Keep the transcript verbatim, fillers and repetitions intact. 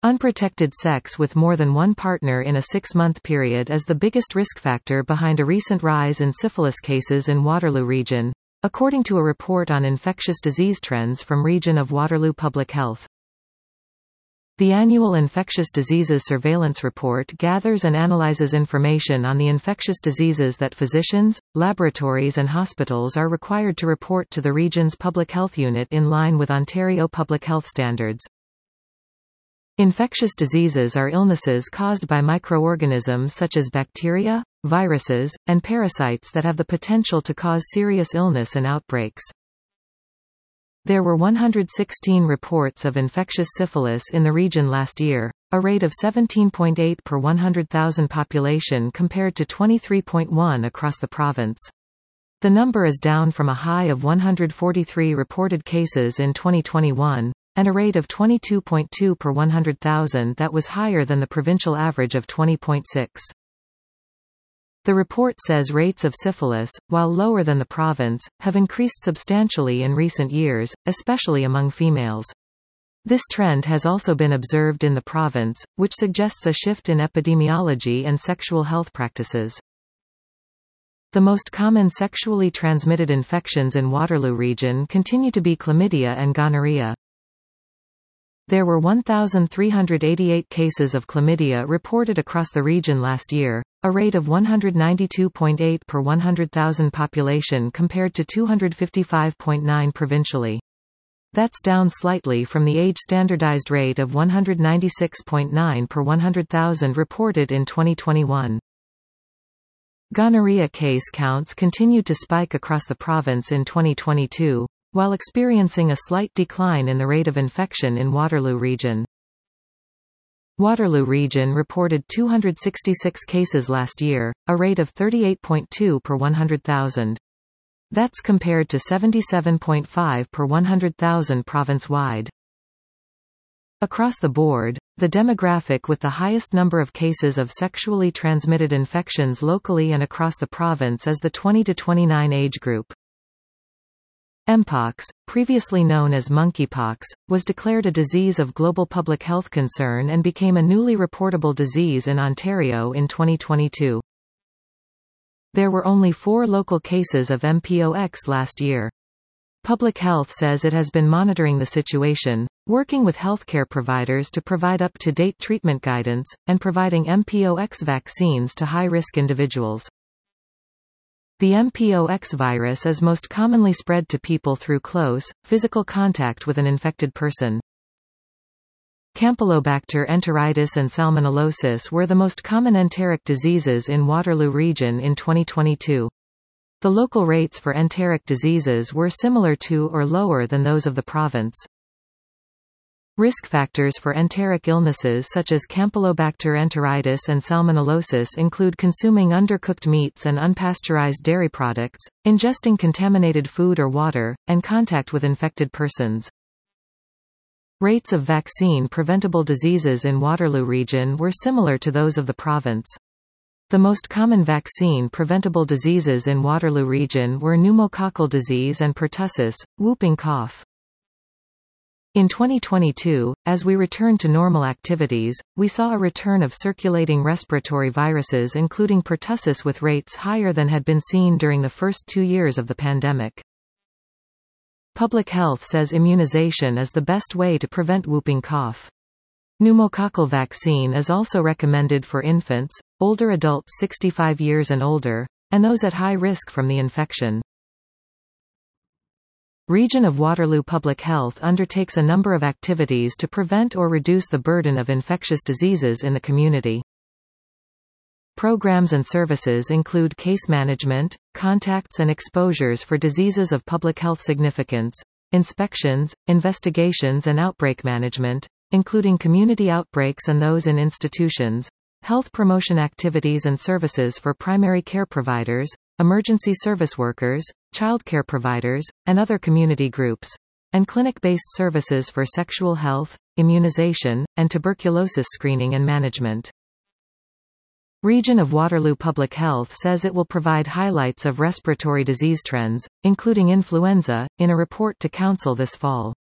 Unprotected sex with more than one partner in a six-month period is the biggest risk factor behind a recent rise in syphilis cases in Waterloo Region, according to a report on infectious disease trends from Region of Waterloo Public Health. The annual Infectious Diseases Surveillance Report gathers and analyzes information on the infectious diseases that physicians, laboratories and hospitals are required to report to the region's Public Health Unit in line with Ontario Public Health Standards. Infectious diseases are illnesses caused by microorganisms such as bacteria, viruses, and parasites that have the potential to cause serious illness and outbreaks. There were one hundred sixteen reports of infectious syphilis in the region last year, a rate of seventeen point eight per one hundred thousand population compared to twenty-three point one across the province. The number is down from a high of one hundred forty-three reported cases in twenty twenty-one, and a rate of twenty-two point two per one hundred thousand that was higher than the provincial average of twenty point six. The report says rates of syphilis, while lower than the province, have increased substantially in recent years, especially among females. This trend has also been observed in the province, which suggests a shift in epidemiology and sexual health practices. The most common sexually transmitted infections in Waterloo Region continue to be chlamydia and gonorrhea. There were one thousand three hundred eighty-eight cases of chlamydia reported across the region last year, a rate of one hundred ninety-two point eight per one hundred thousand population compared to two hundred fifty-five point nine provincially. That's down slightly from the age-standardized rate of one hundred ninety-six point nine per one hundred thousand reported in twenty twenty-one. Gonorrhea case counts continued to spike across the province in twenty twenty-two, while experiencing a slight decline in the rate of infection in Waterloo Region. Waterloo Region reported two hundred sixty-six cases last year, a rate of thirty-eight point two per one hundred thousand. That's compared to seventy-seven point five per one hundred thousand province-wide. Across the board, the demographic with the highest number of cases of sexually transmitted infections locally and across the province is the twenty to twenty-nine age group. Mpox, previously known as monkeypox, was declared a disease of global public health concern and became a newly reportable disease in Ontario in twenty twenty-two. There were only four local cases of M P O X last year. Public Health says it has been monitoring the situation, working with healthcare providers to provide up-to-date treatment guidance, and providing M P O X vaccines to high-risk individuals. The M P O X virus is most commonly spread to people through close, physical contact with an infected person. Campylobacter enteritis and salmonellosis were the most common enteric diseases in Waterloo Region in twenty twenty-two. The local rates for enteric diseases were similar to or lower than those of the province. Risk factors for enteric illnesses such as Campylobacter enteritis and salmonellosis include consuming undercooked meats and unpasteurized dairy products, ingesting contaminated food or water, and contact with infected persons. Rates of vaccine-preventable diseases in Waterloo Region were similar to those of the province. The most common vaccine-preventable diseases in Waterloo Region were pneumococcal disease and pertussis, whooping cough. In twenty twenty-two, as we returned to normal activities, we saw a return of circulating respiratory viruses including pertussis with rates higher than had been seen during the first two years of the pandemic. Public Health says immunization is the best way to prevent whooping cough. Pneumococcal vaccine is also recommended for infants, older adults sixty-five years and older, and those at high risk from the infection. Region of Waterloo Public Health undertakes a number of activities to prevent or reduce the burden of infectious diseases in the community. Programs and services include case management, contacts and exposures for diseases of public health significance, inspections, investigations and outbreak management, including community outbreaks and those in institutions, health promotion activities and services for primary care providers, emergency service workers, childcare providers, and other community groups, and clinic-based services for sexual health, immunization, and tuberculosis screening and management. Region of Waterloo Public Health says it will provide highlights of respiratory disease trends, including influenza, in a report to Council this fall.